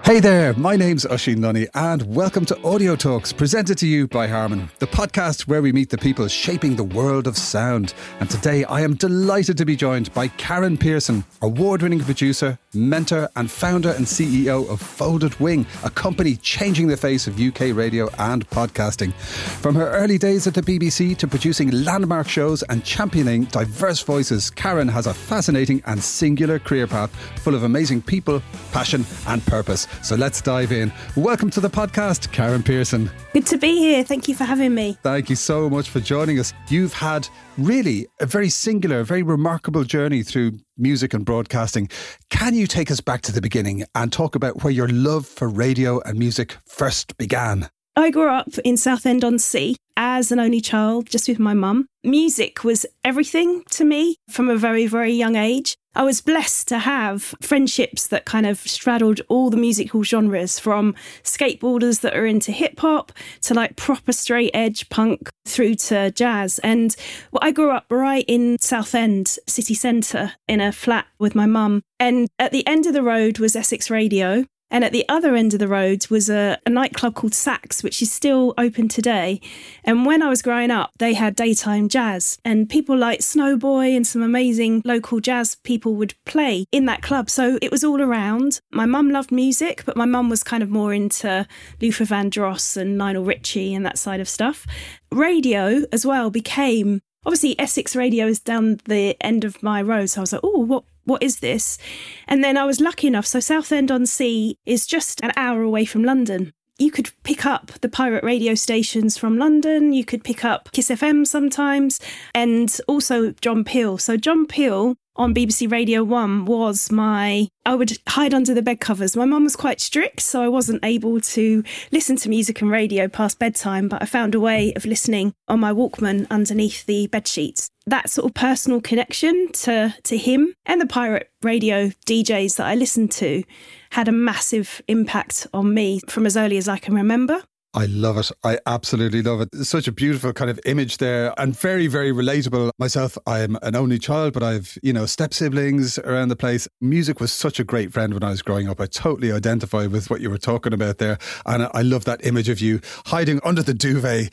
Hey there, my name's Oisín Lunny and welcome to Audio Talks, presented to you by Harman, the podcast where we meet the people shaping the world of sound. And today I am delighted to be joined by Karen Pearson, award-winning producer, mentor and founder and CEO of Folded Wing, a company changing the face of UK radio and podcasting. From her early days at the BBC to producing landmark shows and championing diverse voices, Karen has a fascinating and singular career path full of amazing people, passion and purpose. So let's dive in. Welcome to the podcast, Karen Pearson. Good to be here. Thank you for having me. Thank you so much for joining us. You've had really a very singular, very remarkable journey through music and broadcasting. Can you take us back to the beginning and talk about where your love for radio and music first began? I grew up in Southend-on-Sea as an only child, just with my mum. Music was everything to me from a very, very young age. I was blessed to have friendships that kind of straddled all the musical genres, from skateboarders that are into hip hop to like proper straight edge punk through to jazz. And I grew up right in Southend city centre in a flat with my mum. And at the end of the road was Essex Radio. And at the other end of the road was a nightclub called Sax, which is still open today. And when I was growing up, they had daytime jazz. And people like Snowboy and some amazing local jazz people would play in that club. So it was all around. My mum loved music, but my mum was kind of more into Luther Vandross and Lionel Richie and that side of stuff. Radio as well became... Obviously, Essex Radio is down the end of my road. So I was like, oh, what is this? And then I was lucky enough. So Southend-on-Sea is just an hour away from London. You could pick up the pirate radio stations from London. You could pick up Kiss FM sometimes, and also John Peel. So John Peel on BBC Radio 1 was I would hide under the bed covers. My mum was quite strict, so I wasn't able to listen to music and radio past bedtime, but I found a way of listening on my Walkman underneath the bed sheets. That sort of personal connection to him and the pirate radio DJs that I listened to had a massive impact on me from as early as I can remember. I love it. I absolutely love it. It's such a beautiful kind of image there and very, very relatable. Myself, I'm an only child, but I've, step siblings around the place. Music was such a great friend when I was growing up. I totally identify with what you were talking about there. And I love that image of you hiding under the duvet,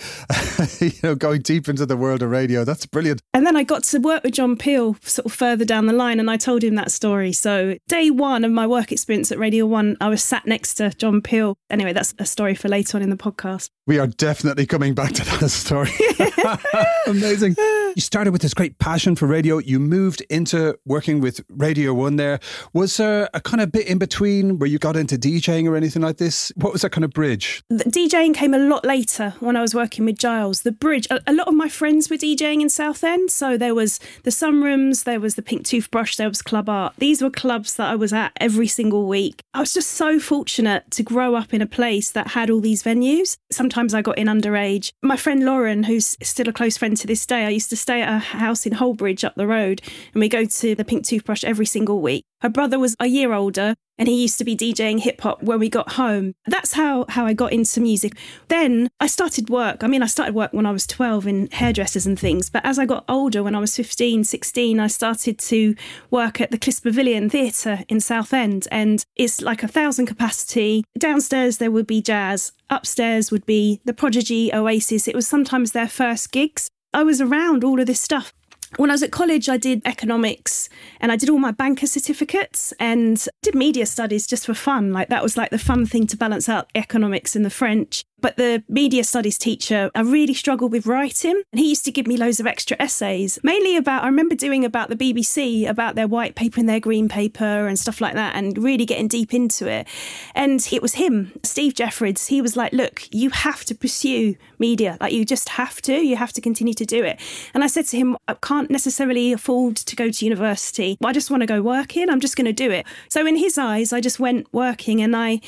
going deep into the world of radio. That's brilliant. And then I got to work with John Peel sort of further down the line, and I told him that story. So day one of my work experience at Radio 1, I was sat next to John Peel. Anyway, that's a story for later on in the podcast. We are definitely coming back to that story. Amazing. You started with this great passion for radio. You moved into working with Radio 1 there. Was there a kind of bit in between where you got into DJing or anything like this? What was that kind of bridge? The DJing came a lot later when I was working with Giles. The bridge, a lot of my friends were DJing in Southend. So there was the Sunrooms, there was the Pink Toothbrush, there was Club Art. These were clubs that I was at every single week. I was just so fortunate to grow up in a place that had all these venues. Sometimes I got in underage. My friend Lauren, who's still a close friend to this day, I used to stay at her house in Holbridge up the road, and we go to the Pink Toothbrush every single week. Her brother was a year older, and he used to be DJing hip hop when we got home. That's how I got into music. Then I started work. I started work when I was 12 in hairdressers and things. But as I got older, when I was 15, 16, I started to work at the Clisp Pavilion Theatre in Southend. And it's like 1,000 capacity. Downstairs, there would be jazz. Upstairs would be The Prodigy, Oasis. It was sometimes their first gigs. I was around all of this stuff. When I was at college, I did economics and I did all my banker certificates and did media studies just for fun. Like that was like the fun thing to balance out economics and the French. But the media studies teacher, I really struggled with writing. And he used to give me loads of extra essays, mainly I remember doing about the BBC, about their white paper and their green paper and stuff like that, and really getting deep into it. And it was him, Steve Jeffries. He was like, look, you have to pursue media. Like you just have to continue to do it. And I said to him, I can't necessarily afford to go to university. I just want to go working. I'm just going to do it. So in his eyes, I just went working, and I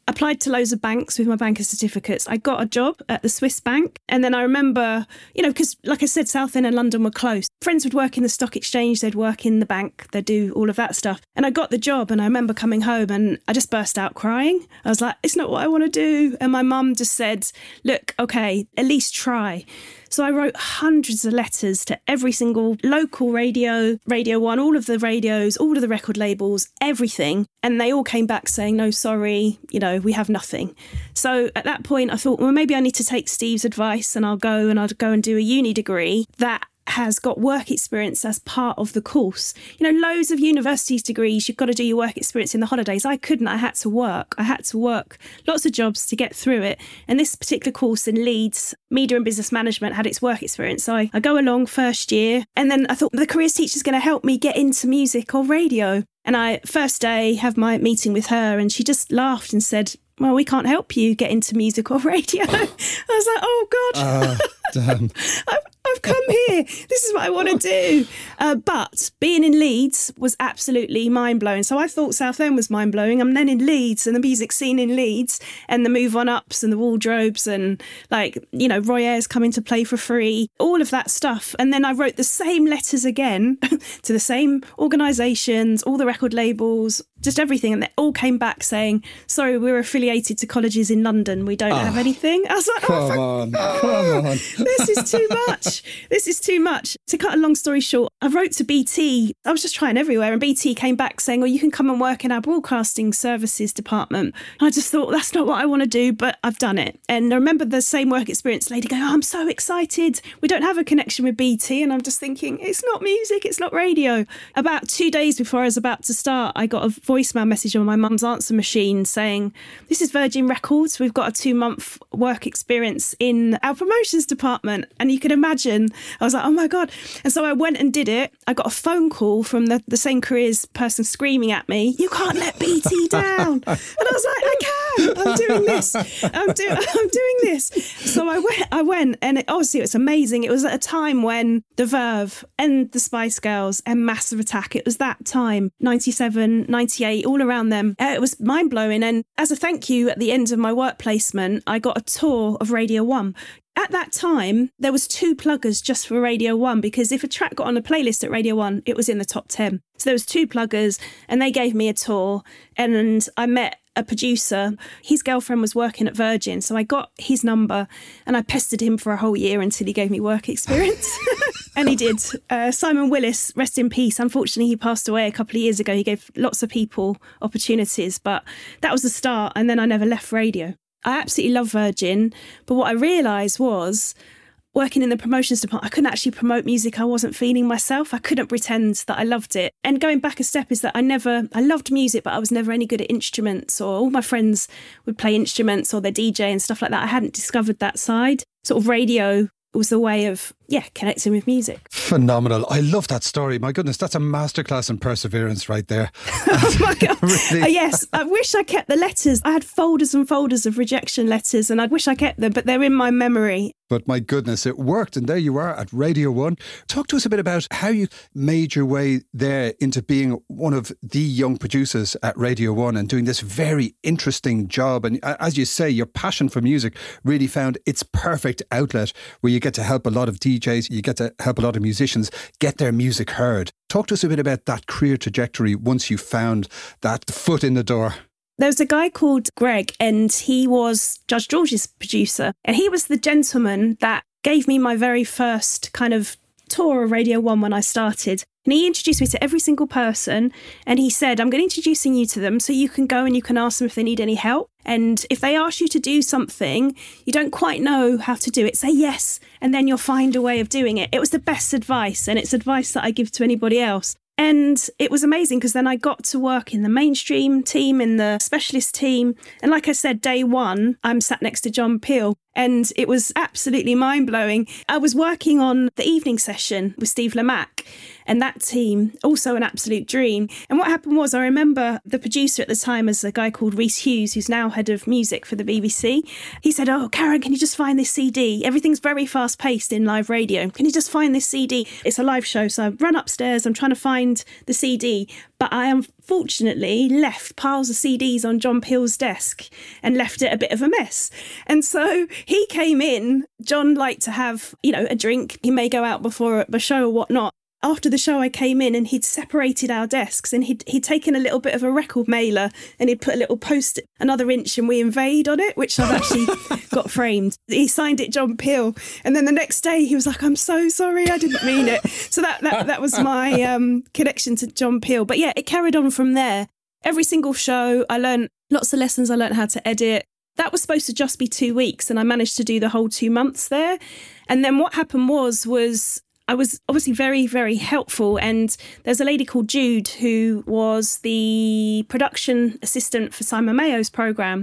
applied to loads of banks with my banker certificates. I got a job at the Swiss Bank. And then I remember, because like I said, Southend and London were close. Friends would work in the stock exchange, they'd work in the bank, they'd do all of that stuff. And I got the job and I remember coming home and I just burst out crying. I was like, it's not what I want to do. And my mum just said, look, okay, at least try. So I wrote hundreds of letters to every single local radio, Radio 1, all of the radios, all of the record labels, everything. And they all came back saying, no, sorry, we have nothing. So at that point, I thought, well, maybe I need to take Steve's advice and I'll go and do a uni degree that has got work experience as part of the course. Loads of universities degrees, you've got to do your work experience in the holidays. I couldn't. I had to work. Lots of jobs to get through it. And this particular course in Leeds, Media and Business Management, had its work experience. So I go along first year. And then I thought the careers teacher's going to help me get into music or radio. And I, first day, have my meeting with her and she just laughed and said, well, we can't help you get into music or radio. I was like, oh, God. Damn. I've come here. This is what I want to do. But being in Leeds was absolutely mind-blowing. So I thought Southend was mind-blowing. I'm then in Leeds and the music scene in Leeds and the Move On Ups and the Wardrobes and Roy Ayers coming to play for free, all of that stuff. And then I wrote the same letters again to the same organisations, all the record labels, just everything. And they all came back saying, sorry, we're affiliated to colleges in London. We don't have anything. I was like, come on. This is too much. This is too much. To cut a long story short, I wrote to BT. I was just trying everywhere. And BT came back saying, well, you can come and work in our broadcasting services department. And I just thought, that's not what I want to do, but I've done it. And I remember the same work experience lady going, oh, I'm so excited. We don't have a connection with BT. And I'm just thinking, it's not music, it's not radio. About 2 days before I was about to start, I got a voicemail message on my mum's answer machine saying, this is Virgin Records. We've got a 2-month work experience in our promotions department. And you can imagine, I was like, oh my God. And so I went and did it. I got a phone call from the same careers person screaming at me, you can't let BT down. And I was like, I can. I'm doing this. I'm doing this. So I went and obviously it was amazing. It was at a time when The Verve and the Spice Girls and Massive Attack, it was that time, 97, 98, all around them. It was mind blowing. And as a thank you at the end of my work placement, I got a tour of Radio 1. At that time, there was 2 pluggers just for Radio 1 because if a track got on a playlist at Radio 1, it was in the top 10. So there was 2 pluggers and they gave me a tour and I met a producer. His girlfriend was working at Virgin, so I got his number and I pestered him for a whole year until he gave me work experience. And he did. Simon Willis, rest in peace. Unfortunately, he passed away a couple of years ago. He gave lots of people opportunities, but that was the start. And then I never left radio. I absolutely love Virgin, but what I realised was working in the promotions department, I couldn't actually promote music I wasn't feeling myself. I couldn't pretend that I loved it. And going back a step is that I loved music, but I was never any good at instruments, or all my friends would play instruments or they're DJ and stuff like that. I hadn't discovered that side. Sort of radio was the way of, connecting with music. Phenomenal. I love that story. My goodness, that's a masterclass in perseverance right there. Oh my God. Really? Yes, I wish I kept the letters. I had folders and folders of rejection letters and I wish I kept them, but they're in my memory. But my goodness, it worked. And there you are at Radio 1. Talk to us a bit about how you made your way there into being one of the young producers at Radio 1 and doing this very interesting job. And as you say, your passion for music really found its perfect outlet where you get to help a lot of DJs, you get to help a lot of musicians get their music heard. Talk to us a bit about that career trajectory once you found that foot in the door. There was a guy called Greg and he was Judge George's producer. And he was the gentleman that gave me my very first kind of tour of Radio 1 when I started. And he introduced me to every single person. And he said, I'm going to introducing you to them so you can go and you can ask them if they need any help. And if they ask you to do something, you don't quite know how to do it, say yes, and then you'll find a way of doing it. It was the best advice. And it's advice that I give to anybody else. And it was amazing because then I got to work in the mainstream team, in the specialist team. And like I said, day one, I'm sat next to John Peel. And it was absolutely mind-blowing. I was working on the evening session with Steve Lamacq. And that team, also an absolute dream. And what happened was, I remember the producer at the time was a guy called Rhys Hughes, who's now head of music for the BBC. He said, "Oh, Karen, can you just find this CD? Everything's very fast paced in live radio. Can you just find this CD? It's a live show." So I run upstairs, I'm trying to find the CD, but I unfortunately left piles of CDs on John Peel's desk and left it a bit of a mess. And so he came in. John liked to have, a drink. He may go out before the show or whatnot. After the show, I came in and he'd separated our desks, and he'd taken a little bit of a record mailer and he'd put a little post another inch and We Invade on it, which I've actually got framed. He signed it John Peel. And then the next day he was like, "I'm so sorry, I didn't mean it." So that was my connection to John Peel. But yeah, it carried on from there. Every single show, I learned lots of lessons. I learned how to edit. That was supposed to just be 2 weeks, and I managed to do the whole 2 months there. And then what happened was I was obviously very, very helpful. And there's a lady called Jude who was the production assistant for Simon Mayo's programme.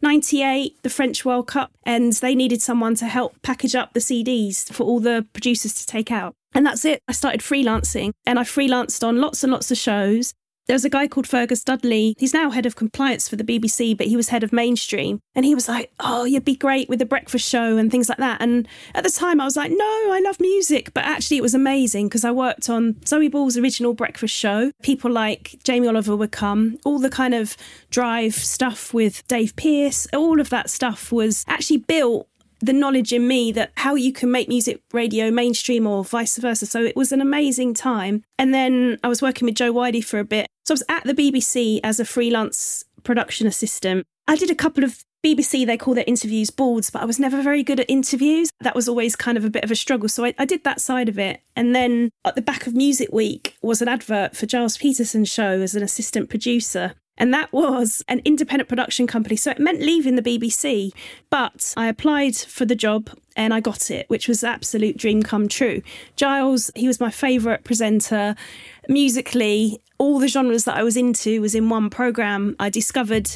98, the French World Cup, and they needed someone to help package up the CDs for all the producers to take out. And that's it. I started freelancing, and I freelanced on lots and lots of shows. There was a guy called Fergus Dudley. He's now head of compliance for the BBC, but he was head of mainstream. And he was like, "Oh, you'd be great with the breakfast show and things like that." And at the time I was like, "No, I love music." But actually it was amazing because I worked on Zoe Ball's original breakfast show. People like Jamie Oliver would come. All the kind of drive stuff with Dave Pearce, all of that stuff was actually built the knowledge in me that how you can make music radio mainstream or vice versa. So it was an amazing time. And then I was working with Joe Whitey for a bit. So I was at the BBC as a freelance production assistant. I did a couple of BBC, they call their interviews boards, but I was never very good at interviews. That was always kind of a bit of a struggle. So I did that side of it. And then at the back of Music Week was an advert for Giles Peterson's show as an assistant producer. And that was an independent production company. So it meant leaving the BBC. But I applied for the job and I got it, which was an absolute dream come true. Giles, he was my favourite presenter. Musically, all the genres that I was into was in one programme. I discovered,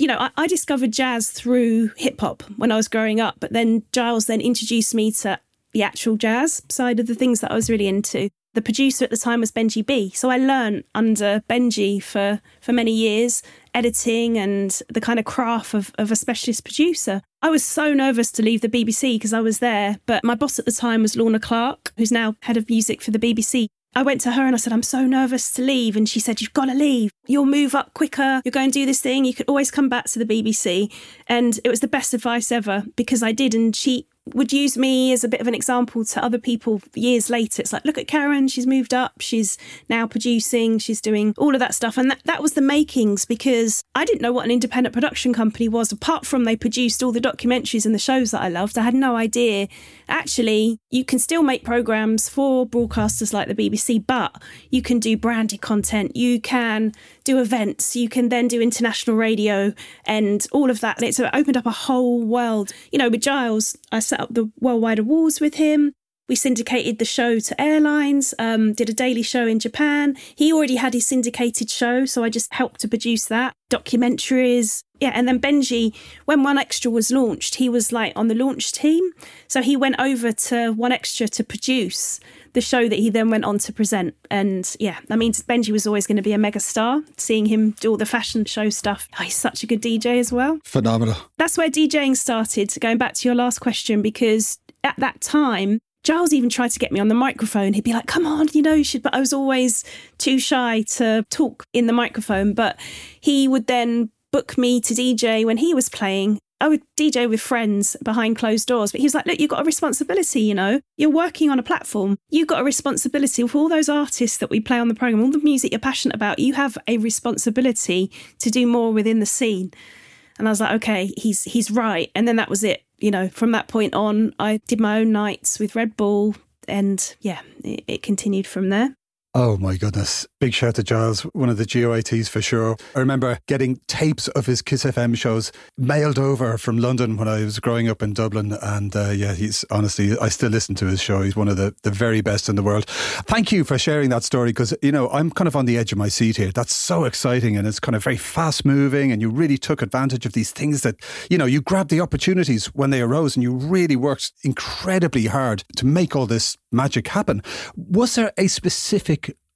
I discovered jazz through hip hop when I was growing up. But then Giles then introduced me to the actual jazz side of the things that I was really into. The producer at the time was Benji B. So I learned under Benji for many years, editing and the kind of craft of a specialist producer. I was so nervous to leave the BBC because I was there, but my boss at the time was Lorna Clark, who's now head of music for the BBC. I went to her and I said, "I'm so nervous to leave." And she said, "You've got to leave. You'll move up quicker. You're going to do this thing. You could always come back to the BBC." And it was the best advice ever because I did. And she would use me as a bit of an example to other people years later. It's like, "Look at Karen, she's moved up, she's now producing, she's doing all of that stuff." And that was the makings, because I didn't know what an independent production company was, apart from they produced all the documentaries and the shows that I loved. I had no idea. Actually, you can still make programmes for broadcasters like the BBC, but you can do branded content, you can do events, you can then do international radio and all of that. And it opened up a whole world. With Giles, I set up the Worldwide Awards with him. We syndicated the show to airlines, did a daily show in Japan. He already had his syndicated show, so I just helped to produce that. Documentaries. Yeah, and then Benji, when One Extra was launched, he was like on the launch team. So he went over to One Extra to produce the show that he then went on to present. And yeah, that means Benji was always going to be a mega star, seeing him do all the fashion show stuff. Oh, he's such a good DJ as well. Phenomenal. That's where DJing started, going back to your last question, because at that time, Giles even tried to get me on the microphone. He'd be like, "Come on, you should," but I was always too shy to talk in the microphone. But he would then book me to DJ when he was playing. I would DJ with friends behind closed doors, but he was like, "Look, you've got a responsibility, You're working on a platform. You've got a responsibility for all those artists that we play on the programme, all the music you're passionate about. You have a responsibility to do more within the scene." And I was like, okay, he's right. And then that was it. From that point on, I did my own nights with Red Bull, and yeah, it continued from there. Oh my goodness. Big shout to Giles, one of the GOITs for sure. I remember getting tapes of his Kiss FM shows mailed over from London when I was growing up in Dublin. And he's honestly, I still listen to his show. He's one of the very best in the world. Thank you for sharing that story, because, I'm kind of on the edge of my seat here. That's so exciting, and it's kind of very fast moving, and you really took advantage of these things that, you grabbed the opportunities when they arose, and you really worked incredibly hard to make all this magic happen. Was there a specific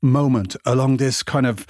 moment along this kind of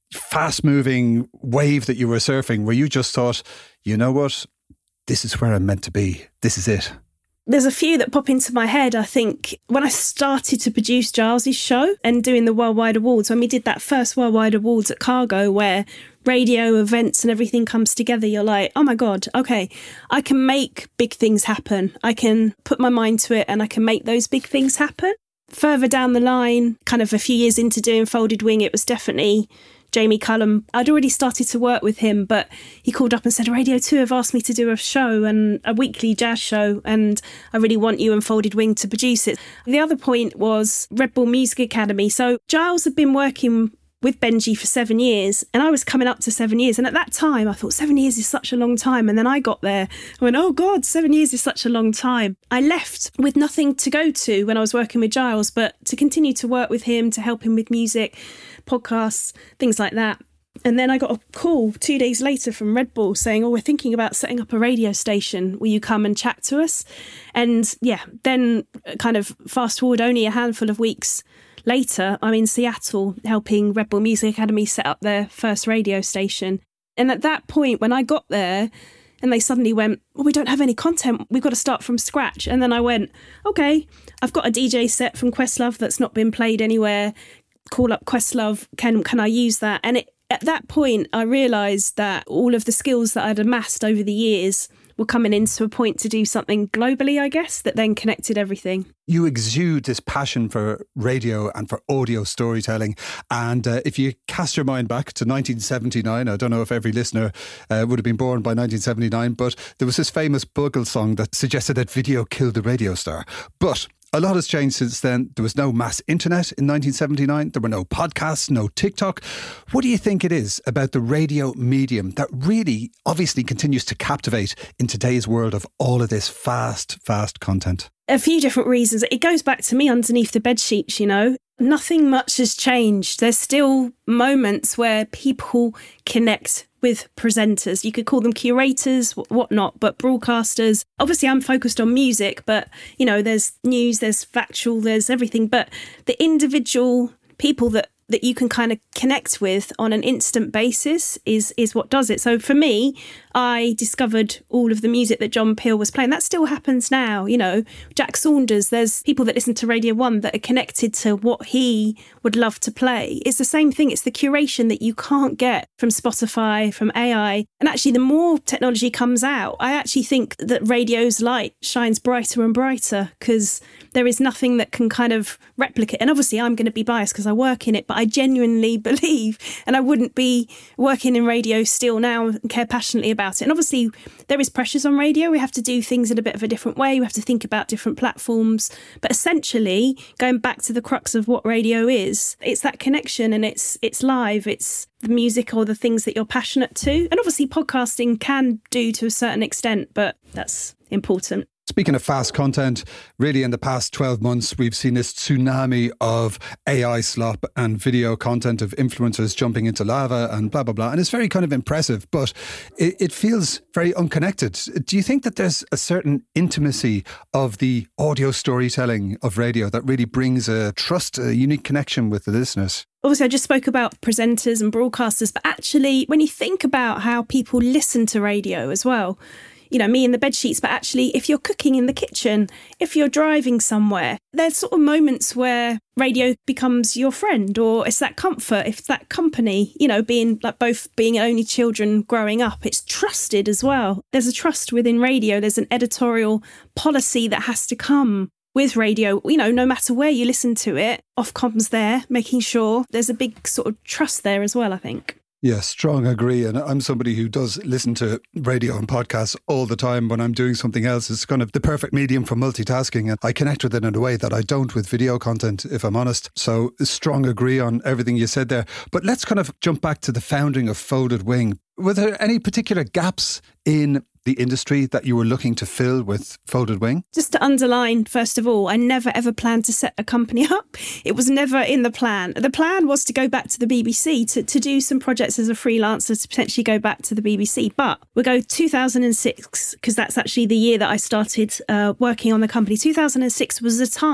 fast-moving wave that you were surfing where you just thought, you know what, this is where I'm meant to be, this is it? There's a few that pop into my head. I think when I started to produce Giles's show and doing the Worldwide Awards, when we did that first Worldwide Awards at Cargo, where radio events and everything comes together, you're like, oh my God, okay, I can make big things happen. I can put my mind to it and I can make those big things happen. Further down the line, kind of a few years into doing Folded Wing, it was definitely Jamie Cullum. I'd already started to work with him, but he called up and said, Radio 2 have asked me to do a show, and a weekly jazz show, and I really want you and Folded Wing to produce it. The other point was Red Bull Music Academy. So Giles had been working with Benji for 7 years, and I was coming up to 7 years. And at that time, I thought 7 years is such a long time. And then I got there, I went, oh God, 7 years is such a long time. I left with nothing to go to when I was working with Giles, but to continue to work with him, to help him with music, podcasts, things like that. And then I got a call 2 days later from Red Bull saying, oh, we're thinking about setting up a radio station. Will you come and chat to us? And yeah, then kind of fast forward only a handful of weeks later, I'm in Seattle helping Red Bull Music Academy set up their first radio station. And at that point, when I got there and they suddenly went, well, we don't have any content, we've got to start from scratch. And then I went, okay, I've got a DJ set from Questlove that's not been played anywhere. Call up Questlove, can I use that? And at that point, I realised that all of the skills that I'd amassed over the years were coming into a point to do something globally, I guess, that then connected everything. You exude this passion for radio and for audio storytelling. And if you cast your mind back to 1979, I don't know if every listener would have been born by 1979, but there was this famous Bugle song that suggested that video killed the radio star. But a lot has changed since then. There was no mass internet in 1979. There were no podcasts, no TikTok. What do you think it is about the radio medium that really obviously continues to captivate in today's world of all of this fast content? A few different reasons. It goes back to me underneath the bed sheets, you know. Nothing much has changed. There's still moments where people connect with presenters. You could call them curators, whatnot, but broadcasters. Obviously, I'm focused on music, but, you know, there's news, there's factual, there's everything. But the individual people that you can kind of connect with on an instant basis is what does it. So for me, I discovered all of the music that John Peel was playing. That still happens now, you know. Jack Saunders, there's people that listen to Radio 1 that are connected to what he would love to play. It's the same thing. It's the curation that you can't get from Spotify, from AI. And actually, the more technology comes out, I actually think that radio's light shines brighter and brighter because there is nothing that can kind of replicate. And obviously, I'm going to be biased because I work in it, but I genuinely believe, and I wouldn't be working in radio still now and care passionately about it. And obviously, there is pressures on radio. We have to do things in a bit of a different way. We have to think about different platforms. But essentially, going back to the crux of what radio is, it's that connection and it's live. It's the music or the things that you're passionate to. And obviously, podcasting can do to a certain extent, but that's important. Speaking of fast content, really in the past 12 months, we've seen this tsunami of AI slop and video content of influencers jumping into lava and blah, blah, blah. And it's very kind of impressive, but it feels very unconnected. Do you think that there's a certain intimacy of the audio storytelling of radio that really brings a trust, a unique connection with the listeners? Obviously, I just spoke about presenters and broadcasters, but actually, when you think about how people listen to radio as well, you know, me in the bed sheets, but actually if you're cooking in the kitchen, if you're driving somewhere, there's sort of moments where radio becomes your friend, or it's that comfort, it's that company, you know, being like both being only children growing up, it's trusted as well. There's a trust within radio. There's an editorial policy that has to come with radio, you know, no matter where you listen to it, Ofcom's there, making sure there's a big sort of trust there as well, I think. Yeah, strong agree. And I'm somebody who does listen to radio and podcasts all the time when I'm doing something else. It's kind of the perfect medium for multitasking, and I connect with it in a way that I don't with video content, if I'm honest. So strong agree on everything you said there. But let's kind of jump back to the founding of Folded Wing. Were there any particular gaps in the industry that you were looking to fill with Folded Wing? Just to underline, first of all, I never ever planned to set a company up. It was never in the plan. The plan was to go back to the BBC, to do some projects as a freelancer, to potentially go back to the BBC. But we'll go 2006, because that's actually the year that I started working on the company. 2006 was the time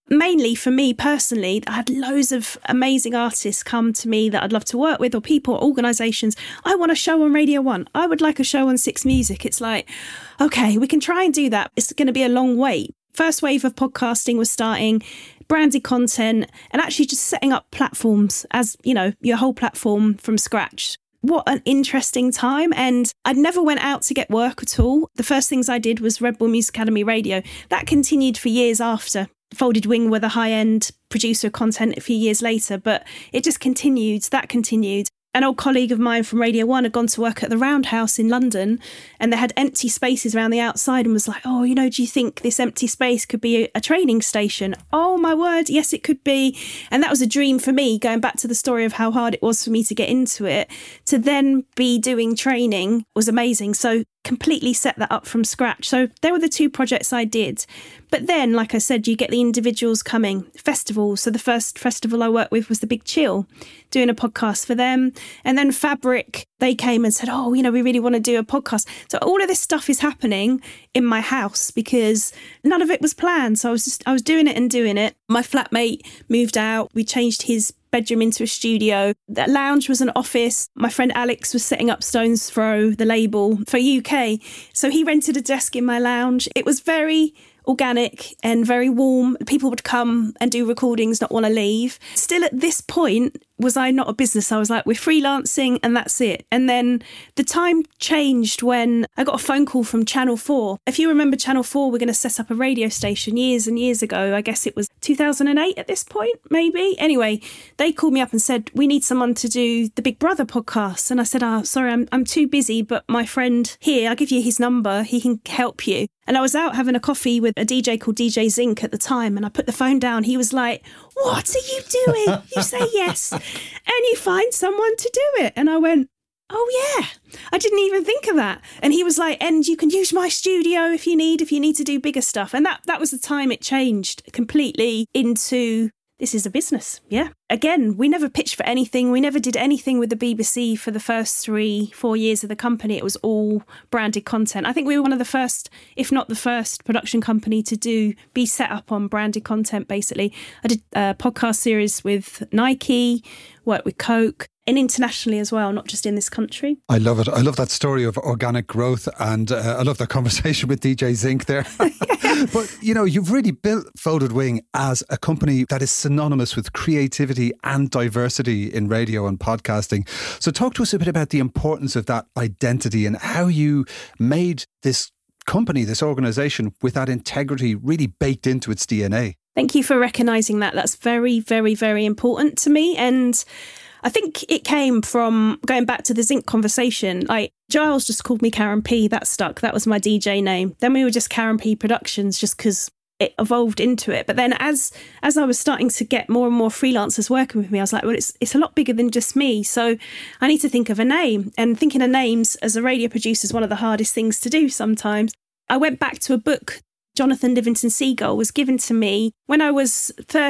Mainly for me personally, I had loads of amazing artists come to me that I'd love to work with, or people, organisations. I want a show on Radio 1. I would like a show on Six Music. It's like, okay, we can try and do that. It's going to be a long wait. First wave of podcasting was starting, branded content, and actually just setting up platforms as, you know, your whole platform from scratch. What an interesting time. And I never went out to get work at all. The first things I did was Red Bull Music Academy Radio. That continued for years after. Folded Wing were the high-end producer of content a few years later, but it just continued. That continued. An old colleague of mine from Radio 1 had gone to work at the Roundhouse in London, and they had empty spaces around the outside, and was like, oh, you know, do you think this empty space could be a training station? Oh, my word, yes, it could be. And that was a dream for me, going back to the story of how hard it was for me to get into it. To then be doing training was amazing. So completely set that up from scratch. So there were the two projects I did. But then, like I said, you get the individuals coming, festivals. So the first festival I worked with was the Big Chill, doing a podcast for them. And then Fabric, they came and said, oh, you know, we really want to do a podcast. So all of this stuff is happening in my house because none of it was planned. So I was doing it and doing it. My flatmate moved out. We changed his bedroom into a studio. That lounge was an office. My friend Alex was setting up Stones Throw, the label for UK. So he rented a desk in my lounge. It was very organic and very warm. People would come and do recordings, not want to leave. Still at this point, was I not a business? I was like, we're freelancing and that's it. And then the time changed when I got a phone call from Channel 4. If you remember Channel 4, we're going to set up a radio station years and years ago. I guess it was 2008 at this point, maybe. Anyway, they called me up and said, we need someone to do the Big Brother podcast. And I said, oh, sorry, I'm too busy, but my friend here, I'll give you his number. He can help you. And I was out having a coffee with a DJ called DJ Zinc at the time, and I put the phone down. He was like, what are you doing? You say yes, and you find someone to do it. And I went, oh yeah, I didn't even think of that. And he was like, and you can use my studio if you need to do bigger stuff. And that was the time it changed completely into, this is a business. Yeah. Again, we never pitched for anything. We never did anything with the BBC for the first 3-4 years of the company. It was all branded content. I think we were one of the first, if not the first, production company to be set up on branded content, basically. I did a podcast series with Nike, worked with Coke, and internationally as well, not just in this country. I love it. I love that story of organic growth, and I love that conversation with DJ Zinc there. But, you know, you've really built Folded Wing as a company that is synonymous with creativity and diversity in radio and podcasting. So talk to us a bit about the importance of that identity and how you made this company, this organisation, with that integrity really baked into its DNA. Thank you for recognising that. That's very, very, very important to me. And I think it came from going back to the Zinc conversation. Like, Giles just called me Karen P. That stuck. That was my DJ name. Then we were just Karen P Productions, just because it evolved into it. But then as I was starting to get more and more freelancers working with me, I was like, well, it's a lot bigger than just me. So I need to think of a name. And thinking of names as a radio producer is one of the hardest things to do sometimes. I went back to a book Jonathan Livingston Seagull was given to me when I was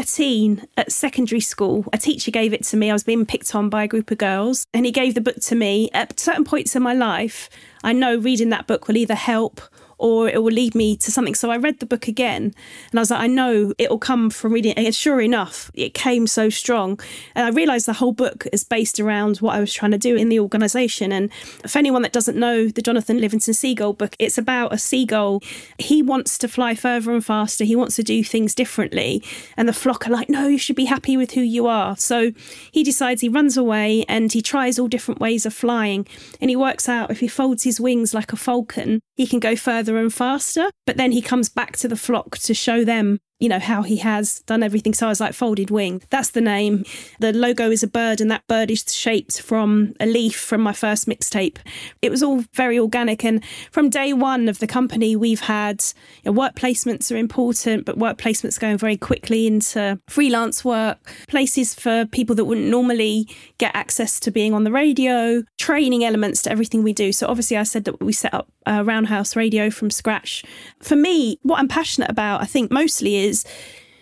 13 at secondary school. A teacher gave it to me. I was being picked on by a group of girls, and he gave the book to me. At certain points in my life, I know reading that book will either help or it will lead me to something. So I read the book again and I was like, I know it will come from reading it. And sure enough, it came so strong. And I realised the whole book is based around what I was trying to do in the organisation. And for anyone that doesn't know the Jonathan Livingston Seagull book, it's about a seagull. He wants to fly further and faster. He wants to do things differently. And the flock are like, no, you should be happy with who you are. So he decides, he runs away and he tries all different ways of flying. And he works out if he folds his wings like a falcon, he can go further and faster. But then he comes back to the flock to show them, you know, how he has done everything. So I was like, Folded Wing, that's the name. The logo is a bird, and that bird is shaped from a leaf from my first mixtape. It was all very organic. And from day one of the company, we've had, you know, work placements are important, but work placements going very quickly into freelance work, places for people that wouldn't normally get access to being on the radio, training elements to everything we do. So obviously I said that we set up Roundhouse Radio from scratch. For me, what I'm passionate about, I think mostly is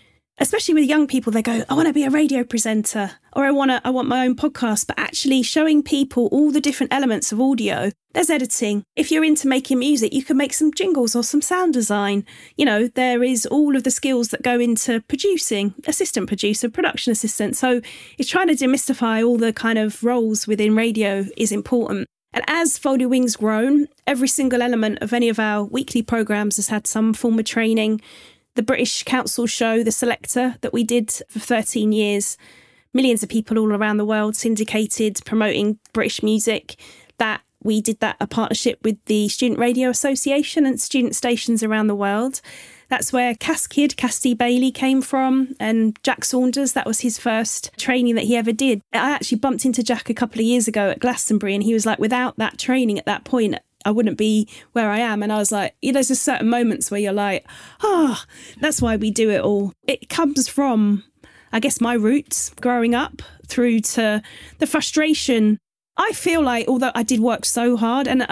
especially with young people, they go, I want to be a radio presenter, or I want my own podcast. But actually showing people all the different elements of audio. There's editing. If you're into making music, you can make some jingles or some sound design. You know, there is all of the skills that go into producing, assistant producer, production assistant. So it's trying to demystify all the kind of roles within radio is important. And as Folded Wings grown, every single element of any of our weekly programmes has had some form of training. The British Council show, The Selector, that we did for 13 years, millions of people all around the world syndicated, promoting British music, we did that a partnership with the Student Radio Association and student stations around the world. That's where Cass Kidd, Cassidy Bailey came from, and Jack Saunders, that was his first training that he ever did. I actually bumped into Jack a couple of years ago at Glastonbury, and he was like, without that training at that point, I wouldn't be where I am. And I was like, there's just certain moments where you're like, that's why we do it all. It comes from, I guess, my roots growing up through to the frustration. I feel like, although I did work so hard, and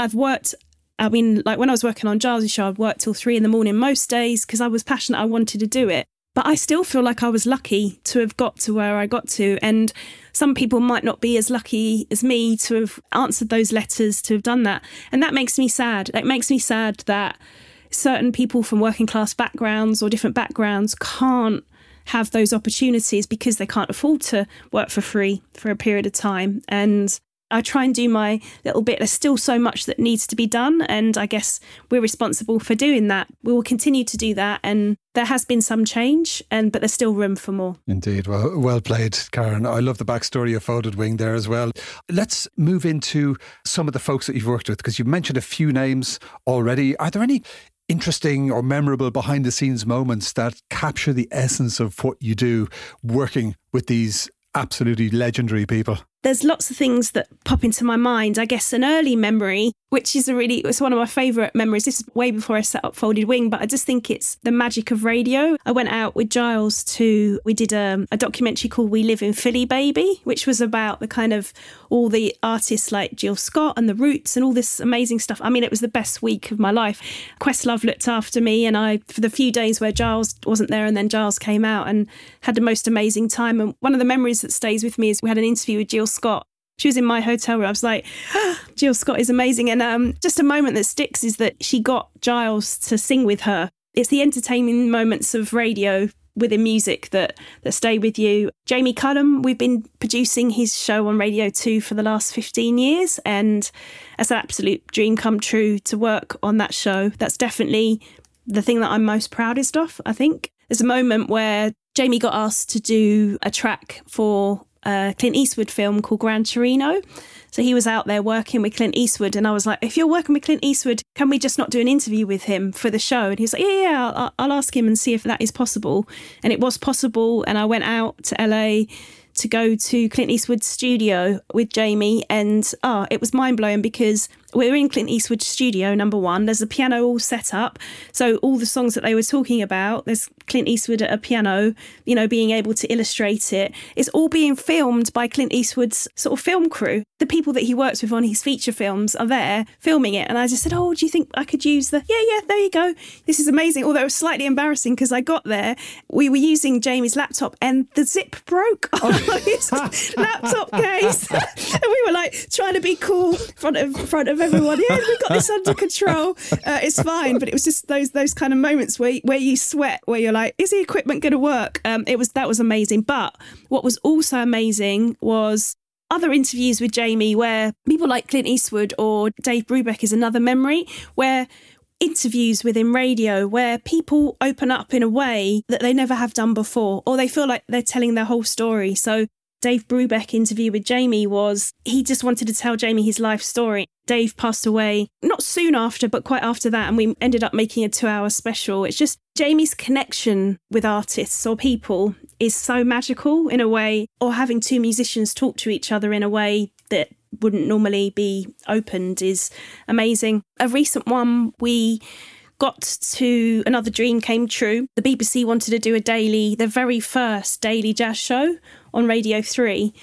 when I was working on Giles' show, I'd work till 3 a.m. most days because I was passionate, I wanted to do it. But I still feel like I was lucky to have got to where I got to. And some people might not be as lucky as me to have answered those letters, to have done that. And that makes me sad. It makes me sad that certain people from working class backgrounds or different backgrounds can't have those opportunities because they can't afford to work for free for a period of time. And I try and do my little bit. There's still so much that needs to be done, and I guess we're responsible for doing that. We will continue to do that, and there has been some change, but there's still room for more. Indeed. Well played, Karen. I love the backstory of Folded Wing there as well. Let's move into some of the folks that you've worked with, because you've mentioned a few names already. Are there any interesting or memorable behind-the-scenes moments that capture the essence of what you do working with these absolutely legendary people? There's lots of things that pop into my mind. I guess an early memory, which is it's one of my favourite memories. This is way before I set up Folded Wing, but I just think it's the magic of radio. I went out with Giles we did a documentary called We Live in Philly, Baby, which was about the kind of all the artists like Jill Scott and The Roots and all this amazing stuff. I mean, it was the best week of my life. Questlove looked after me, and for the few days where Giles wasn't there, and then Giles came out, and had the most amazing time. And one of the memories that stays with me is we had an interview with Jill Scott. She was in my hotel room. I was like, Jill Scott is amazing. And just a moment that sticks is that she got Giles to sing with her. It's the entertaining moments of radio within music that stay with you. Jamie Cullum, we've been producing his show on Radio 2 for the last 15 years. And it's an absolute dream come true to work on that show. That's definitely the thing that I'm most proudest of, I think. There's a moment where Jamie got asked to do a track for a Clint Eastwood film called Gran Torino. So he was out there working with Clint Eastwood, and I was like, if you're working with Clint Eastwood, can we just not do an interview with him for the show? And he was like, I'll ask him and see if that is possible. And it was possible, and I went out to LA to go to Clint Eastwood's studio with Jamie, and it was mind-blowing because we're in Clint Eastwood's studio, number one. There's a piano all set up. So all the songs that they were talking about, there's Clint Eastwood at a piano, being able to illustrate it. It's all being filmed by Clint Eastwood's sort of film crew. The people that he works with on his feature films are there filming it. And I just said, do you think I could use there you go. This is amazing. Although it was slightly embarrassing because I got there, we were using Jamie's laptop and the zip broke on his laptop case. And we were like trying to be cool in front of everyone. Yeah, we got this under control. It's fine. But it was just those kind of moments where you sweat, where you're like, is the equipment going to work? That was amazing. But what was also amazing was other interviews with Jamie where people like Clint Eastwood or Dave Brubeck is another memory, where interviews within radio where people open up in a way that they never have done before, or they feel like they're telling their whole story. So Dave Brubeck interview with Jamie he just wanted to tell Jamie his life story. Dave passed away not soon after, but quite after that, and we ended up making a 2-hour special. It's just Jamie's connection with artists or people is so magical in a way, or having two musicians talk to each other in a way that wouldn't normally be opened is amazing. A recent one, we got to another dream came true. The BBC wanted to do their very first daily jazz show on Radio 3.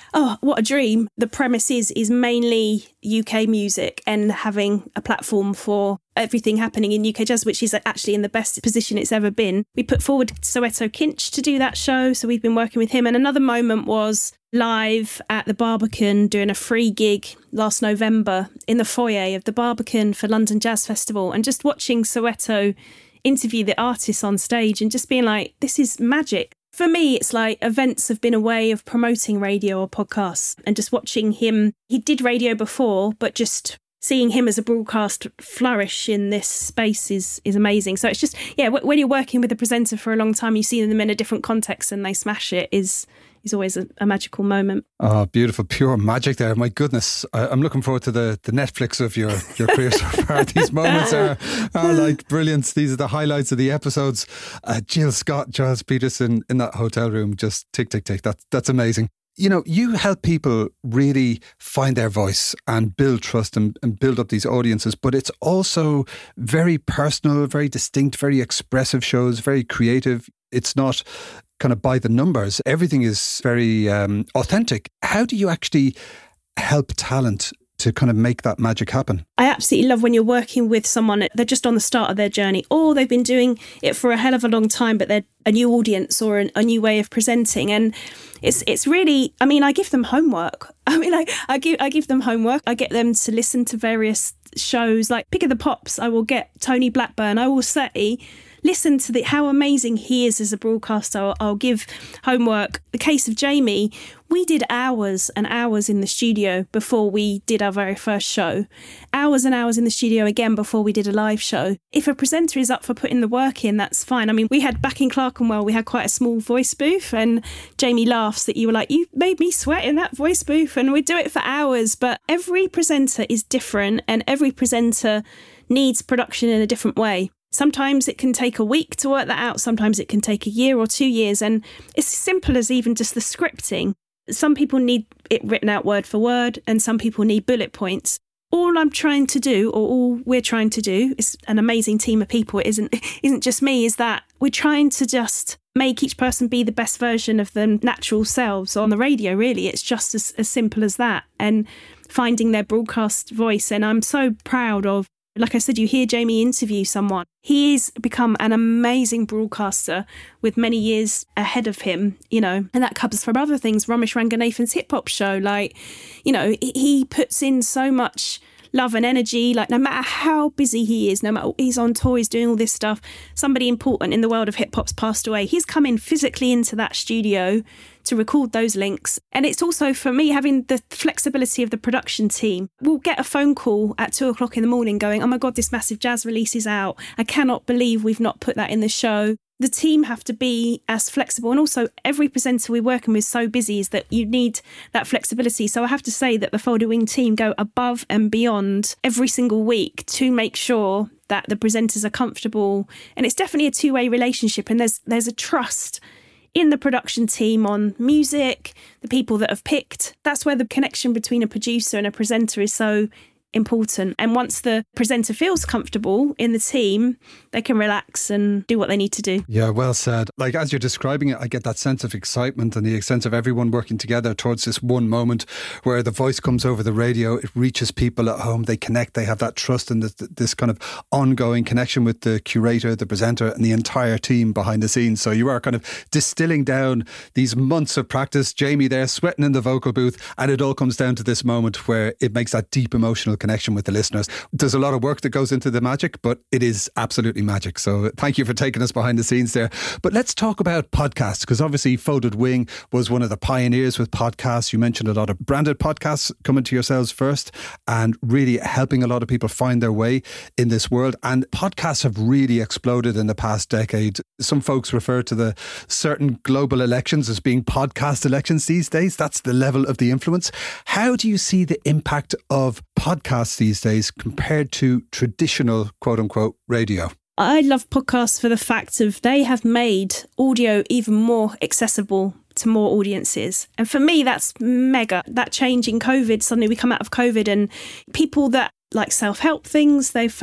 Oh, what a dream. The premise is mainly UK music and having a platform for everything happening in UK jazz, which is actually in the best position it's ever been. We put forward Soweto Kinch to do that show, so we've been working with him. And another moment was live at the Barbican doing a free gig last November in the foyer of the Barbican for London Jazz Festival, and just watching Soweto interview the artists on stage and just being like, this is magic. For me, it's like events have been a way of promoting radio or podcasts, and just watching him. He did radio before, but just seeing him as a broadcast flourish in this space is amazing. So it's just, when you're working with a presenter for a long time, you see them in a different context and they smash it is always a magical moment. Oh, beautiful. Pure magic there. My goodness. I'm looking forward to the Netflix of your career so far. These moments are like brilliant. These are the highlights of the episodes. Jill Scott, Giles Peterson in that hotel room, just tick, tick, tick. That's amazing. You know, you help people really find their voice and build trust and build up these audiences, but it's also very personal, very distinct, very expressive shows, very creative. It's not kind of by the numbers. Everything is very authentic. How do you actually help talent to kind of make that magic happen? I absolutely love when you're working with someone, they're just on the start of their journey, or they've been doing it for a hell of a long time, but they're a new audience or a new way of presenting. And it's really, I mean, I give them homework. I give them homework. I get them to listen to various shows, like Pick of the Pops. I will get Tony Blackburn. I will say, listen to how amazing he is as a broadcaster. I'll give homework. The case of Jamie, we did hours and hours in the studio before we did our very first show. Hours and hours in the studio again before we did a live show. If a presenter is up for putting the work in, that's fine. I mean, we had back in Clerkenwell, we had quite a small voice booth, and Jamie laughs that you were like, you made me sweat in that voice booth, and we'd do it for hours. But every presenter is different, and every presenter needs production in a different way. Sometimes it can take a week to work that out. Sometimes it can take a year or 2 years. And it's as simple as even just the scripting. Some people need it written out word for word, and some people need bullet points. All I'm trying to do, or all we're trying to do, is an amazing team of people. It isn't just me, is that we're trying to just make each person be the best version of their natural selves on the radio, really. It's just as simple as that. And finding their broadcast voice. And I'm so proud of, like I said, you hear Jamie interview someone. He's become an amazing broadcaster with many years ahead of him, you know, and that comes from other things. Ramesh Ranganathan's hip hop show, like, you know, he puts in so much love and energy, like no matter how busy he is, no matter he's on tour, he's doing all this stuff, somebody important in the world of hip hop's passed away. He's come in physically into that studio to record those links. And it's also, for me, having the flexibility of the production team. We'll get a phone call at 2:00 in the morning going, oh my God, this massive jazz release is out. I cannot believe we've not put that in the show. The team have to be as flexible. And also every presenter we're working with is so busy is that you need that flexibility. So I have to say that the Folded Wing team go above and beyond every single week to make sure that the presenters are comfortable. And it's definitely a two-way relationship. And there's a trust in the production team on music, the people that have picked. That's where the connection between a producer and a presenter is so important. And once the presenter feels comfortable in the team, they can relax and do what they need to do. Yeah, well said. Like, as you're describing it, I get that sense of excitement and the sense of everyone working together towards this one moment where the voice comes over the radio, it reaches people at home, they connect, they have that trust and this kind of ongoing connection with the curator, the presenter and the entire team behind the scenes. So you are kind of distilling down these months of practice, Jamie there sweating in the vocal booth, and it all comes down to this moment where it makes that deep emotional connection with the listeners. There's a lot of work that goes into the magic, but it is absolutely magic. So thank you for taking us behind the scenes there. But let's talk about podcasts, because obviously Folded Wing was one of the pioneers with podcasts. You mentioned a lot of branded podcasts coming to yourselves first and really helping a lot of people find their way in this world. And podcasts have really exploded in the past decade. Some folks refer to the certain global elections as being podcast elections these days. That's the level of the influence. How do you see the impact of podcasts these days compared to traditional quote unquote radio? I love podcasts for the fact of they have made audio even more accessible to more audiences. And for me, that's mega. That change in COVID, suddenly we come out of COVID and people that like self-help things, they've found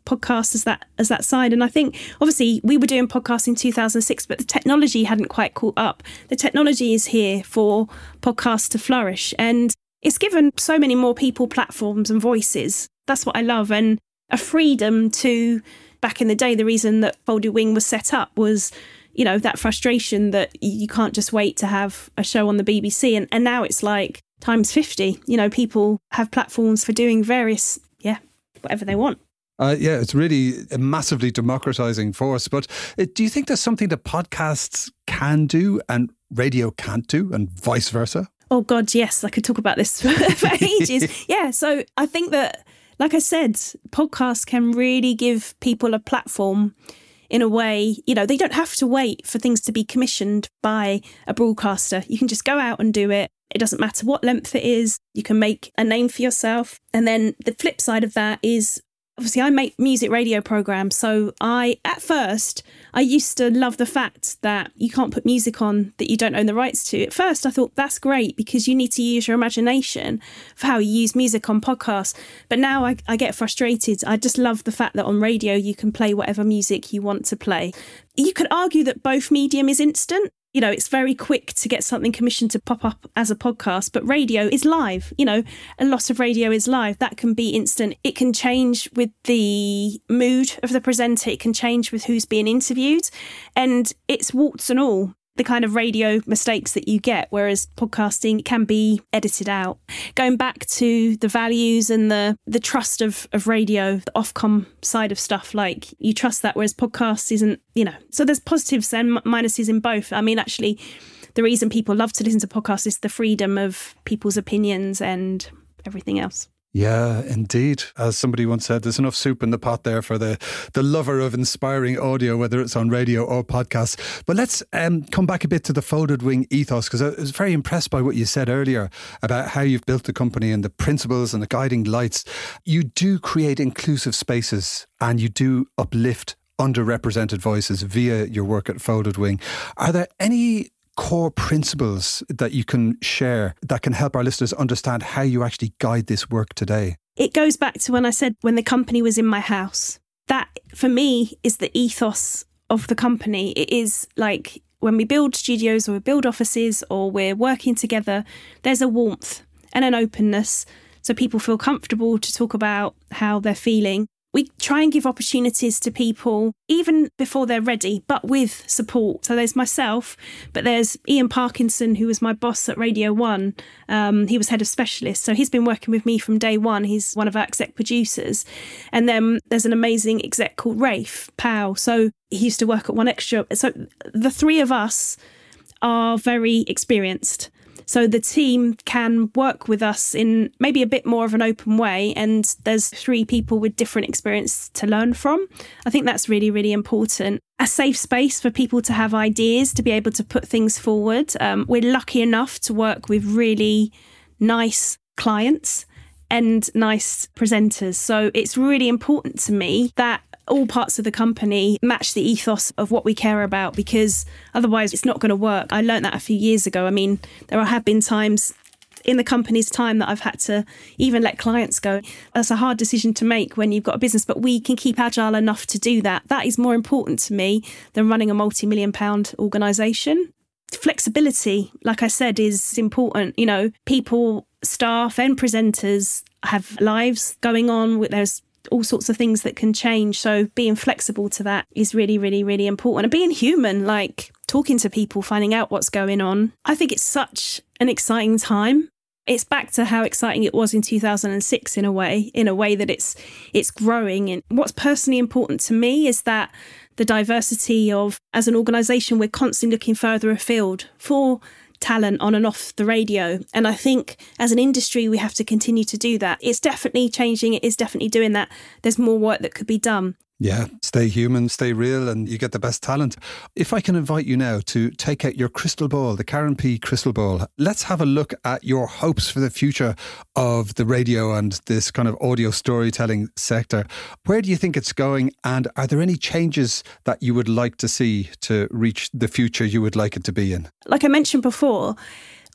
podcasts as that side. And I think obviously we were doing podcasts in 2006, but the technology hadn't quite caught up. The technology is here for podcasts to flourish, and it's given so many more people platforms and voices. That's what I love, and a freedom to, back in the day, the reason that Folded Wing was set up was, you know, that frustration that you can't just wait to have a show on the BBC. And now it's like times 50, you know, people have platforms for doing various, whatever they want. It's really a massively democratizing force. But do you think there's something that podcasts can do and radio can't do, and vice versa? Oh, God, yes. I could talk about this for ages. Yeah. So I think that, like I said, podcasts can really give people a platform in a way. You know, they don't have to wait for things to be commissioned by a broadcaster. You can just go out and do it. It doesn't matter what length it is. You can make a name for yourself. And then the flip side of that is, obviously, I make music radio programs. So at first, I used to love the fact that you can't put music on that you don't own the rights to. At first, I thought that's great because you need to use your imagination for how you use music on podcasts. But now I get frustrated. I just love the fact that on radio, you can play whatever music you want to play. You could argue that both medium is instant. You know, it's very quick to get something commissioned to pop up as a podcast, but radio is live. You know, a lot of radio is live. That can be instant. It can change with the mood of the presenter. It can change with who's being interviewed. And it's warts and all, the kind of radio mistakes that you get, whereas podcasting can be edited out. Going back to the values and the trust of radio, the Ofcom side of stuff, like you trust that, whereas podcasts isn't, you know. So there's positives and minuses in both. I mean, actually, the reason people love to listen to podcasts is the freedom of people's opinions and everything else. Yeah, indeed. As somebody once said, there's enough soup in the pot there for the lover of inspiring audio, whether it's on radio or podcasts. But let's come back a bit to the Folded Wing ethos, because I was very impressed by what you said earlier about how you've built the company and the principles and the guiding lights. You do create inclusive spaces and you do uplift underrepresented voices via your work at Folded Wing. Are there any core principles that you can share that can help our listeners understand how you actually guide this work today? It goes back to when I said when the company was in my house. That, for me, is the ethos of the company. It is like when we build studios or we build offices or we're working together, there's a warmth and an openness so people feel comfortable to talk about how they're feeling. We try and give opportunities to people even before they're ready, but with support. So there's myself, but there's Ian Parkinson, who was my boss at Radio 1. He was head of specialists. So he's been working with me from day one. He's one of our exec producers. And then there's an amazing exec called Rafe Powell. So he used to work at One Extra. So the three of us are very experienced. So the team can work with us in maybe a bit more of an open way, and there's three people with different experience to learn from. I think that's really, really important. A safe space for people to have ideas, to be able to put things forward. We're lucky enough to work with really nice clients and nice presenters. So it's really important to me that all parts of the company match the ethos of what we care about, because otherwise it's not going to work. I learned that a few years ago. I mean, there have been times in the company's time that I've had to even let clients go. That's a hard decision to make when you've got a business, but we can keep agile enough to do that. That is more important to me than running a multi-million-pound organisation. Flexibility, like I said, is important. You know, people, staff and presenters have lives going on. There's all sorts of things that can change. So being flexible to that is really, really, really important. And being human, like talking to people, finding out what's going on. I think it's such an exciting time. It's back to how exciting it was in 2006 in a way that it's growing. And what's personally important to me is that the diversity of, as an organisation, we're constantly looking further afield for talent on and off the radio. And I think as an industry, we have to continue to do that. It's definitely changing. It is definitely doing that. There's more work that could be done. Yeah, stay human, stay real, and you get the best talent. If I can invite you now to take out your crystal ball, the Karen P crystal ball, let's have a look at your hopes for the future of the radio and this kind of audio storytelling sector. Where do you think it's going, and are there any changes that you would like to see to reach the future you would like it to be in? Like I mentioned before,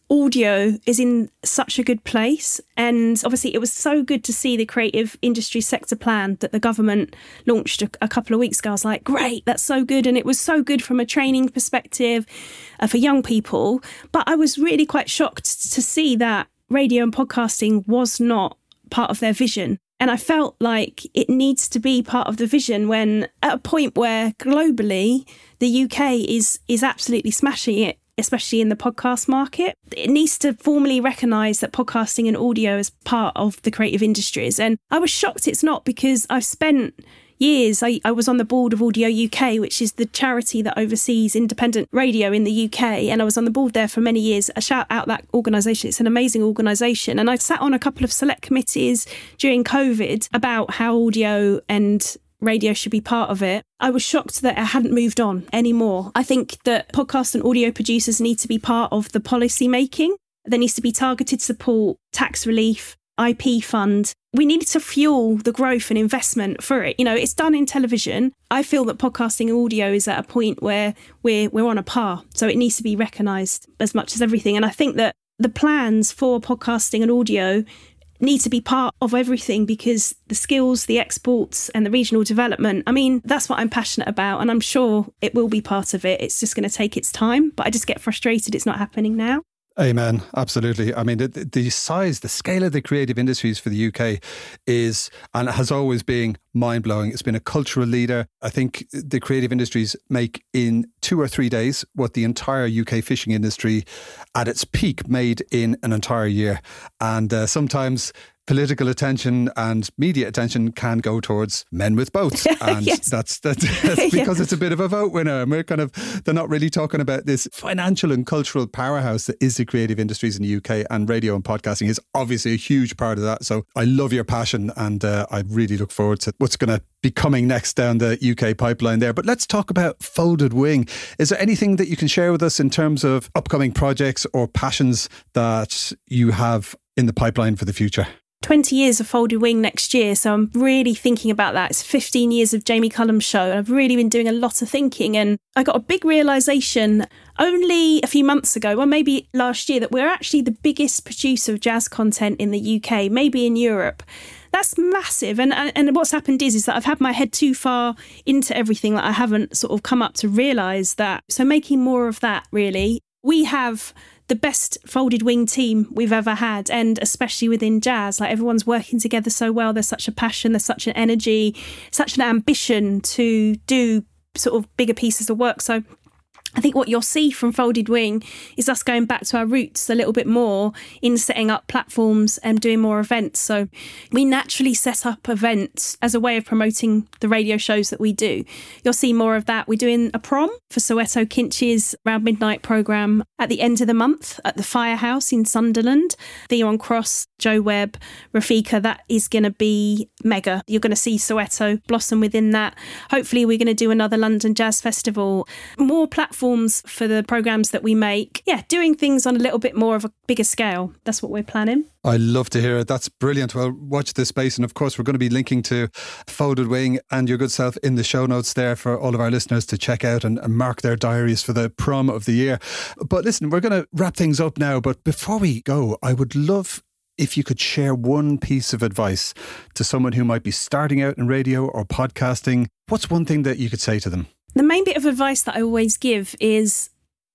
audio is in such a good place. And obviously it was so good to see the creative industry sector plan that the government launched a couple of weeks ago. I was like, great, that's so good. And it was so good from a training perspective for young people. But I was really quite shocked to see that radio and podcasting was not part of their vision. And I felt like it needs to be part of the vision when at a point where globally the UK is absolutely smashing it, especially in the podcast market. It needs to formally recognise that podcasting and audio is part of the creative industries. And I was shocked it's not, because I've spent years, I was on the board of Audio UK, which is the charity that oversees independent radio in the UK. And I was on the board there for many years. I shout out that organisation. It's an amazing organisation. And I sat on a couple of select committees during COVID about how audio and radio should be part of it. I was shocked that it hadn't moved on anymore. I think that podcast and audio producers need to be part of the policy making. There needs to be targeted support, tax relief, IP fund. We need to fuel the growth and investment for it. You know, it's done in television. I feel that podcasting and audio is at a point where we're on a par. So it needs to be recognised as much as everything. And I think that the plans for podcasting and audio need to be part of everything, because the skills, the exports and the regional development, I mean, that's what I'm passionate about, and I'm sure it will be part of it. It's just going to take its time, but I just get frustrated it's not happening now. Amen. Absolutely. I mean, the size, the scale of the creative industries for the UK is, and has always been, mind-blowing. It's been a cultural leader. I think the creative industries make in 2 or 3 days what the entire UK fishing industry at its peak made in an entire year. And sometimes political attention and media attention can go towards men with boats. And yes. that's because it's a bit of a vote winner. And they're not really talking about this financial and cultural powerhouse that is the creative industries in the UK, and radio and podcasting is obviously a huge part of that. So I love your passion, and I really look forward to what's going to be coming next down the UK pipeline there. But let's talk about Folded Wing. Is there anything that you can share with us in terms of upcoming projects or passions that you have in the pipeline for the future? 20 years of Folded Wing next year, so I'm really thinking about that. It's 15 years of Jamie Cullum's show, and I've really been doing a lot of thinking, and I got a big realisation only a few months ago, well maybe last year, that we're actually the biggest producer of jazz content in the UK, maybe in Europe. That's massive, and what's happened is that I've had my head too far into everything that I haven't sort of come up to realise that. So making more of that, really. We have the best Folded Wing team we've ever had, and especially within jazz, like everyone's working together so well. There's such a passion, there's such an energy, such an ambition to do sort of bigger pieces of work. So I think what you'll see from Folded Wing is us going back to our roots a little bit more in setting up platforms and doing more events. So we naturally set up events as a way of promoting the radio shows that we do. You'll see more of that. We're doing a prom for Soweto Kinch's Round Midnight programme at the end of the month at the Firehouse in Sunderland. Theon Cross, Joe Webb, Rafika, that is going to be mega. You're going to see Soweto blossom within that. Hopefully we're going to do another London Jazz Festival. More platforms for the programmes that we make. Yeah, doing things on a little bit more of a bigger scale. That's what we're planning. I love to hear it. That's brilliant. Well, watch this space. And of course, we're going to be linking to Folded Wing and your good self in the show notes there for all of our listeners to check out and mark their diaries for the prom of the year. But listen, we're going to wrap things up now. But before we go, I would love if you could share one piece of advice to someone who might be starting out in radio or podcasting. What's one thing that you could say to them? The main bit of advice that I always give is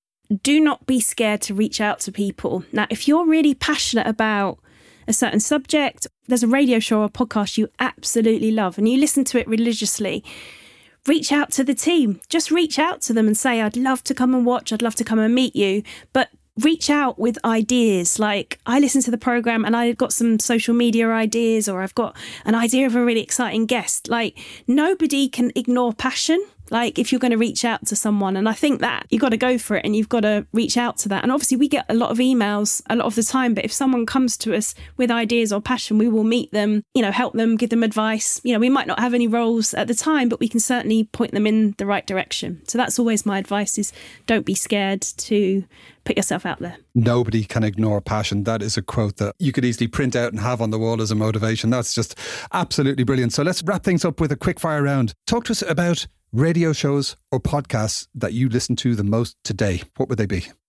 do not be scared to reach out to people. Now, if you're really passionate about a certain subject, there's a radio show or podcast you absolutely love and you listen to it religiously, reach out to the team. Just reach out to them and say, I'd love to come and watch, I'd love to come and meet you. But reach out with ideas. Like, I listened to the programme and I've got some social media ideas, or I've got an idea of a really exciting guest. Like, nobody can ignore passion. Like, if you're going to reach out to someone, and I think that you've got to go for it and you've got to reach out to that. And obviously we get a lot of emails a lot of the time, but if someone comes to us with ideas or passion, we will meet them, help them, give them advice. We might not have any roles at the time, but we can certainly point them in the right direction. So that's always my advice, is don't be scared to put yourself out there. Nobody can ignore passion. That is a quote that you could easily print out and have on the wall as a motivation. That's just absolutely brilliant. So let's wrap things up with a quick fire round. Talk to us about radio shows or podcasts that you listen to the most today. What would they be?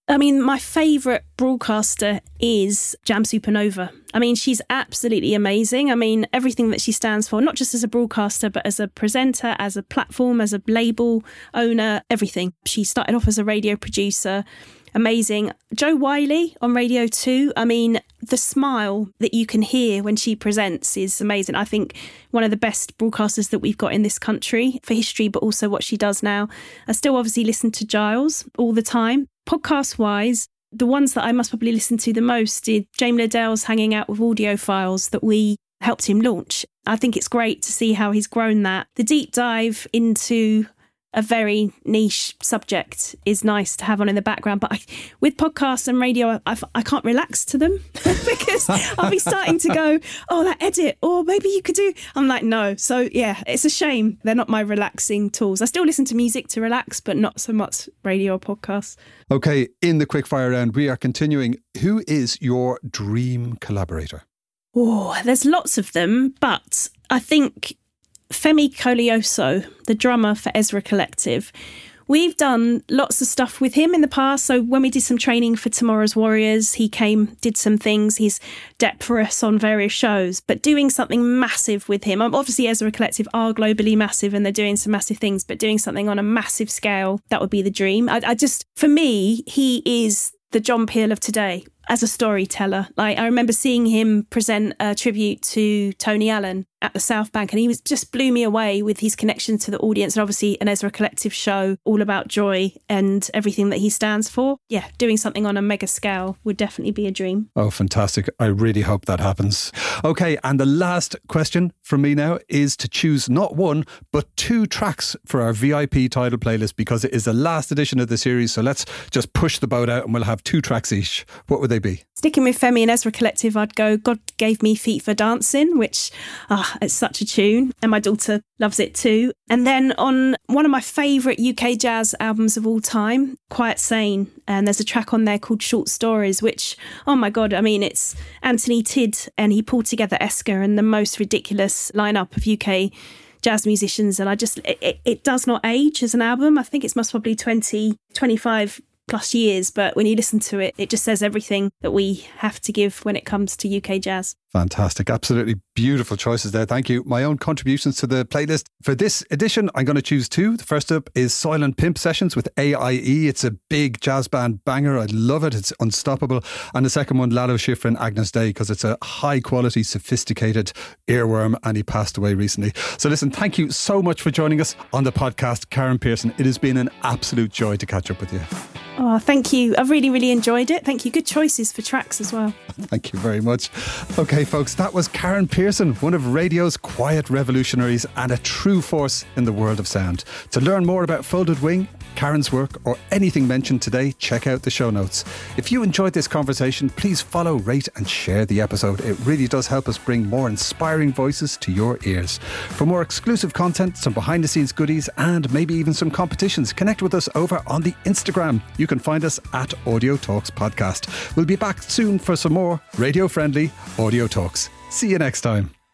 I mean, my favourite broadcaster is Jam Supernova. I mean, she's absolutely amazing. I mean, everything that she stands for, not just as a broadcaster, but as a presenter, as a platform, as a label owner, everything. She started off as a radio producer. Amazing. Jo Whiley on Radio 2. I mean, the smile that you can hear when she presents is amazing. I think one of the best broadcasters that we've got in this country for history, but also what she does now. I still obviously listen to Giles all the time. Podcast-wise, the ones that I must probably listen to the most is James Liddell's Hanging Out with Audiophiles that we helped him launch. I think it's great to see how he's grown that. The deep dive into a very niche subject is nice to have on in the background. But with podcasts and radio, I can't relax to them because I'll be starting to go, oh, that edit, or maybe you could do... I'm like, no. So, yeah, it's a shame. They're not my relaxing tools. I still listen to music to relax, but not so much radio or podcasts. OK, in the quickfire round, we are continuing. Who is your dream collaborator? Oh, there's lots of them, but I think Femi Colioso, the drummer for Ezra Collective. We've done lots of stuff with him in the past. So when we did some training for Tomorrow's Warriors, he came, did some things. He's depped for us on various shows, but doing something massive with him. Obviously, Ezra Collective are globally massive and they're doing some massive things, but doing something on a massive scale, that would be the dream. For me, he is the John Peel of today as a storyteller. Like, I remember seeing him present a tribute to Tony Allen at the South Bank, and he just blew me away with his connection to the audience, and obviously an Ezra Collective show all about joy and everything that he stands for. Yeah, doing something on a mega scale would definitely be a dream. Oh, fantastic. I really hope that happens. OK, and the last question from me now is to choose not one, but 2 tracks for our VIP title playlist, because it is the last edition of the series. So let's just push the boat out and we'll have 2 tracks each. What would they be? Sticking with Femi and Ezra Collective, I'd go God Gave Me Feet for Dancing, which it's such a tune, and my daughter loves it too. And then on one of my favourite UK jazz albums of all time, Quiet Sane, and there's a track on there called Short Stories, which, oh my God, I mean, it's Anthony Tidd, and he pulled together Esker and the most ridiculous lineup of UK jazz musicians, and it does not age as an album. I think it's most probably 20, 25 plus years, but when you listen to it, it just says everything that we have to give when it comes to UK jazz. Fantastic. Absolutely beautiful choices there. Thank you. My own contributions to the playlist for this edition, I'm going to choose 2. The first up is Soylent Pimp Sessions with AIE. It's a big jazz band banger. I love it. It's unstoppable. And the second one, Lalo Schifrin, Agnus Dei, because it's a high quality, sophisticated earworm, and he passed away recently. So listen, thank you so much for joining us on the podcast, Karen Pearson. It has been an absolute joy to catch up with you. Oh, thank you. I've really, really enjoyed it. Thank you. Good choices for tracks as well. Thank you very much. OK, folks, that was Karen Pearson, one of radio's quiet revolutionaries and a true force in the world of sound. To learn more about Folded Wing, Karen's work, or anything mentioned today, check out the show notes. If you enjoyed this conversation, please follow, rate and share the episode. It really does help us bring more inspiring voices to your ears. For more exclusive content, some behind the scenes goodies, and maybe even some competitions, connect with us over on the Instagram. You can find us at Audio Talks Podcast. We'll be back soon for some more radio-friendly Audio Talks. See you next time.